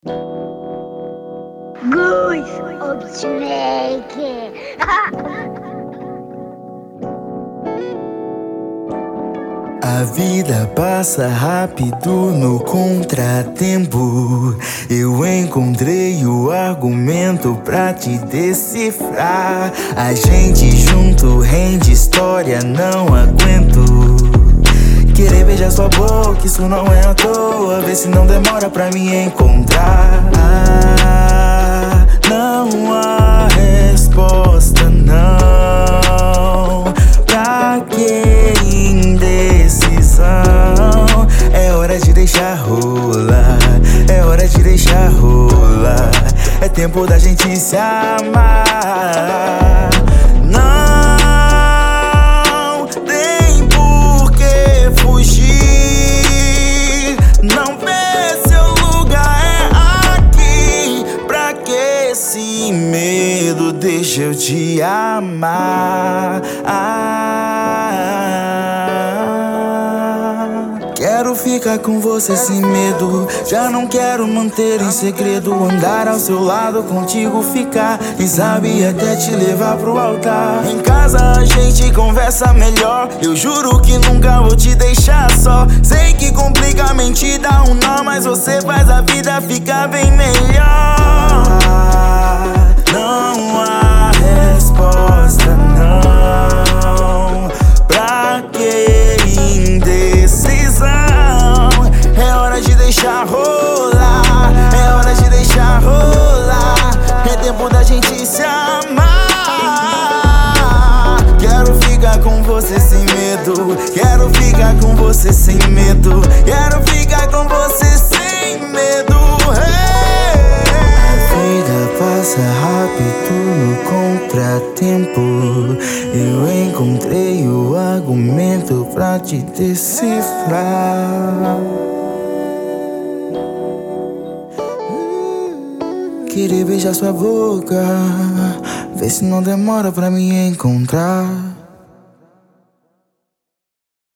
Goose of Snake. A vida passa rápido no contratempo. Eu encontrei o argumento pra te decifrar. A gente junto rende história, não aguento. Querer beijar sua boca, isso não é à toa. Vê se não demora pra me encontrar. Não há resposta, não. Pra que indecisão? É hora de deixar rolar, é hora de deixar rolar. É tempo da gente se amar. Não tem por que fugir. Não vê seu lugar é aqui. Pra que esse medo? Deixa eu te amar. Quero ficar com você sem medo. Já não quero manter em segredo. Andar ao seu lado, contigo ficar. Quem sabe até te levar pro altar. Em casa a gente conversa melhor. Eu juro que nunca vou te deixar só. Sei que complica a mente, dá um nó, mas você faz a vida ficar bem melhor. Não há resposta, não. Pra que indecisão? É hora de deixar rolar, é hora de deixar rolar. É tempo da gente se amar. Quero ficar com você sem medo. Quero ficar com você sem medo. Quero ficar com você sem medo. Passa rápido no contratempo. Eu encontrei o argumento pra te decifrar. Querer beijar sua boca, vê se não demora pra me encontrar.